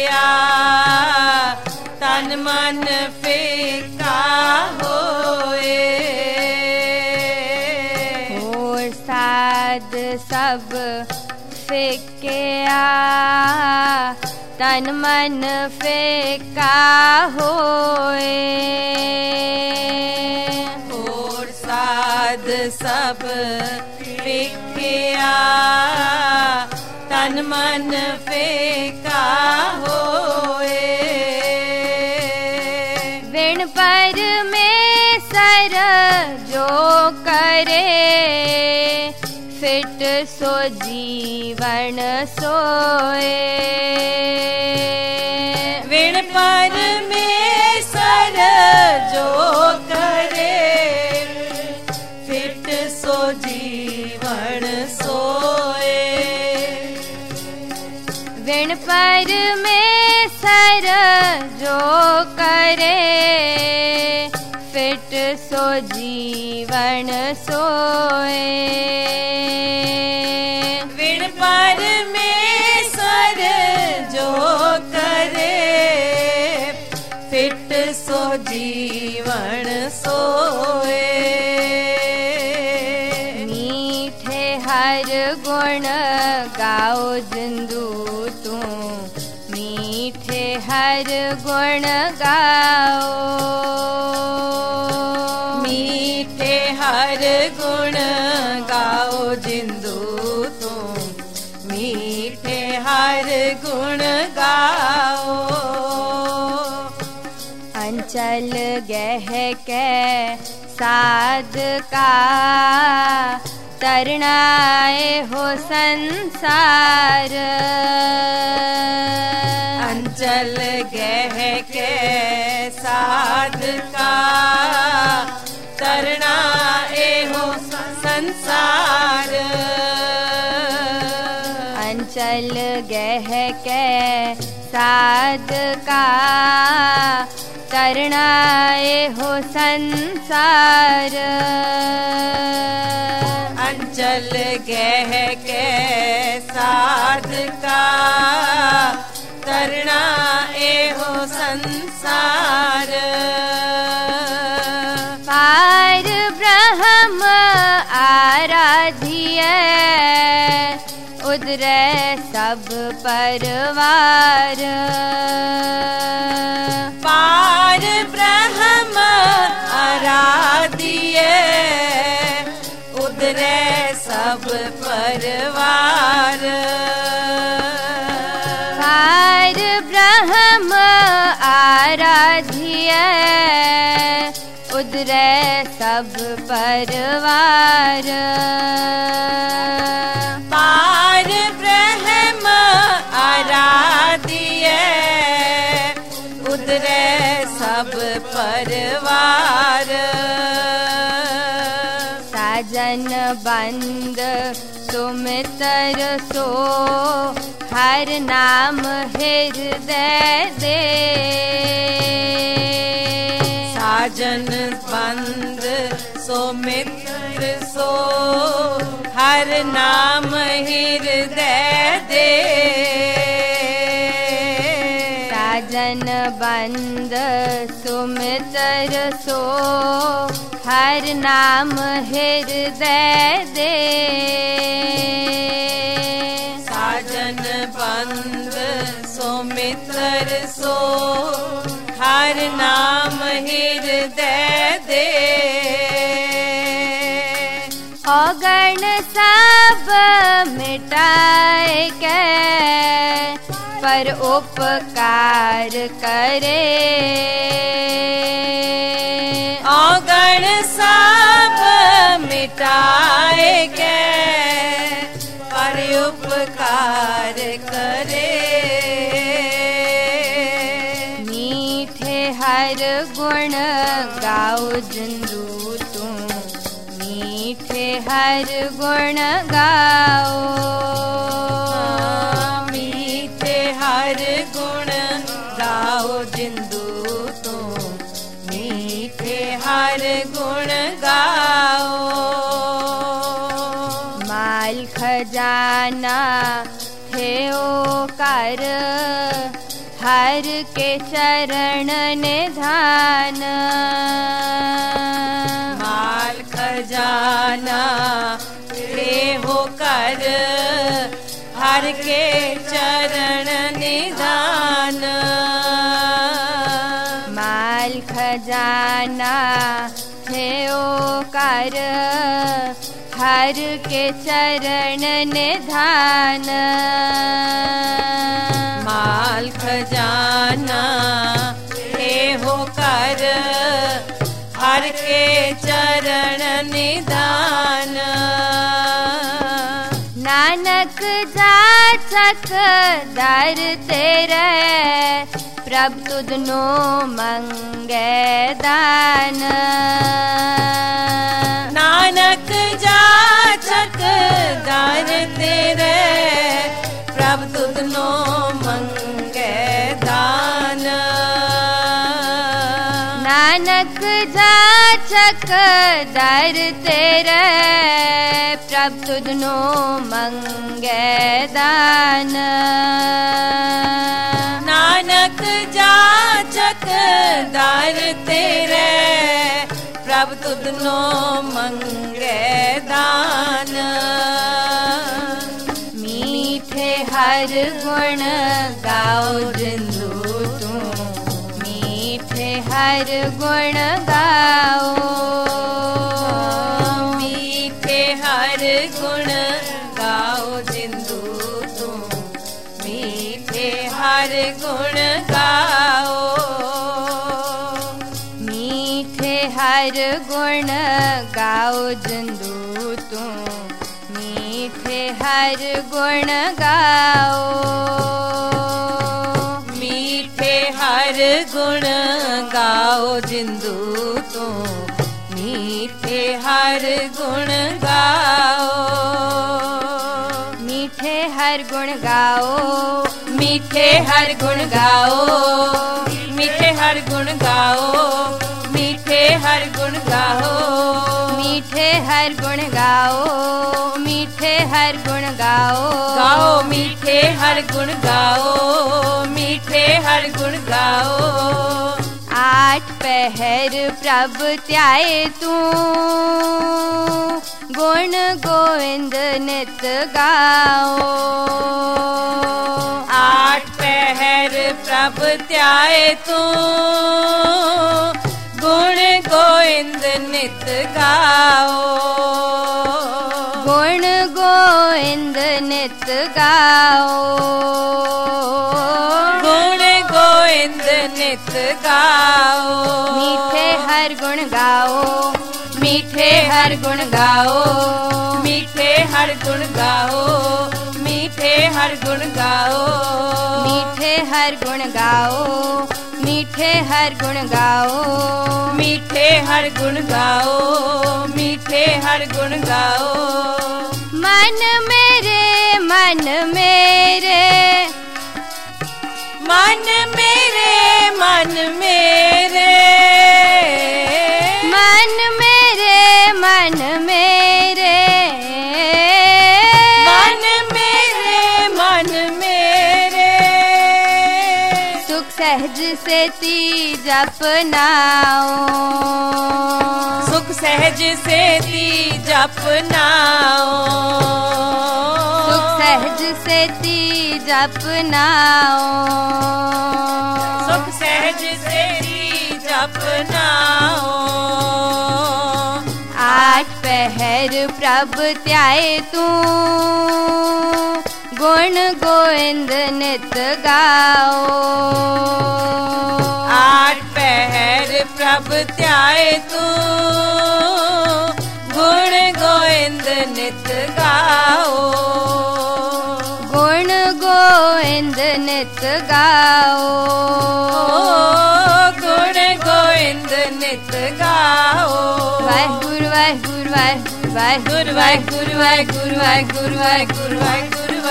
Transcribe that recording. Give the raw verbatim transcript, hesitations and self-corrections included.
फिकिया तन मन फिका होए। होर साध सब फिकिया तन मन फिका होए। होर साध सब फिकिया तन मन फिका होए। विण परमेसर जो करे फिट सो जीवन सोए। विण परमेसर जो करे फिट सो जीवन सोए। विण परमेसर जो करे फिट सो जीवन सोए। विण परमेसर जो करे फिट सो जीवन सोए। मीठे हर गुण गाओ जिंदू तू मीठे हर गुण गाओ। मीठे हर गुण गाओ जिंदू तू मीठे हर गुण गाओ। अंचल गह के साध का तरनाए हो संसार। अंचल गह के साध का तरना एहो संसार। अंचल गह के साध का तरना एहो संसार। अंचल गह के साध का तरना एहो संसार। पार ब्रह्म आराध्य उदरे सब परवार। पार ब्रह्म आराध्य उदरे सब परवार। पार ब्रह्म आराध्य उदरे सब परवार। पार ब्रह्म आराध्य उदरे सब परवार। साजन बंद सुमितर सो हर नाम हृदय दे। साजन बंद सो मित्र सो हर नाम हृदय दे। साजन बंद सुमितर सो हर नाम हृदय दे। साजन बंद सो मित्र सो हर नाम हृदय दे। अगण सब मिटाए के पर उपकार करे। अगण सब मिटाए के पर उपकार करे। मीठे हर गुण गाओ जिंदू तू मीठे हर गुण गाओ। मीठे हर गुण गाओ जिंदू तू मीठे हर गुण गाओ। माल खजाना थे ओ कर हर के चरण निधान। माल खजाना ले होकर हर के चरण निधान। माल खजाना थे ओ कर हर के चरण निधान। माल खजाना थे होकर हर के चरण निधान। नानक जाचक दर तेरे प्रभु तुधनो मंगे दान। नानक जाचक दर तेरे प्रभु तुधनो मंगे दान। नानक जाचक दर तेरे प्रभु तुधनो मंगे दान। नानक जाचक दर तेरे प्रभु तुधनो मंगे दान। मीठे हर गुण गाओ जिंदू तू, मीठे हर गुण गाओ। मीठे हर गुण गाओ जिंदू तू, मीठे हर गुण गाओ। मीठे हर गुण गाओ जिंदू तू, मीठे हर गुण गाओ। मीठे हर गुण गाओ जिंदू तू, मीठे हर गुण गाओ। मीठे हर गुण गाओ, मीठे हर गुण गाओ। मीठे हर गुण गाओ, मीठे हर गुण गाओ। मीठे हर गुण गाओ, मीठे हर गुण गाओ। गाओ मीठे हर गुण गाओ, मीठे हर गुण गाओ। आठ पहर प्रभु त्याए तू, गुण गोविंद नित गाओ। आठ पहर प्रभु त्याए तू, गुण गोविंद नित गाओ। गुण गोविंद नित गाओ। गुण गोविंद नित गाओ। मीठे हर गुण गाओ, मीठे हर गुण गाओ। मीठे हर गुण गाओ, मीठे हर गुण गाओ। मीठे हर गुण गाओ, मीठे हर गुण गाओ। मीठे हर गुण गाओ, मीठे हर गुण गाओ। मन मेरे मन मेरे मन मेरे मन मेरे मन मेरे मन मेरे मन मेरे मन मेरे सुख सहज से ती जपनाओ। सुख सहज से ती जपनाओ। सुख सहज से ती जपनाओ। सुख सहज से ती जपनाओ। आठ पहर प्रभु त्याए तू, गुण गोविंद नित गाओ। आठ पहर प्रभु त्याए तू, गुण गोविंद नित गाओ। गुण गोविंद नित गाओ। गुण गोविंद नित गाओ। वाहिगुरु वाहिगुरु वाहिगुरु वाहिगुरु गुरु वाहिगुरु वाहिगुरु वाहिगुरु वाहिगुरु वाहिगुरु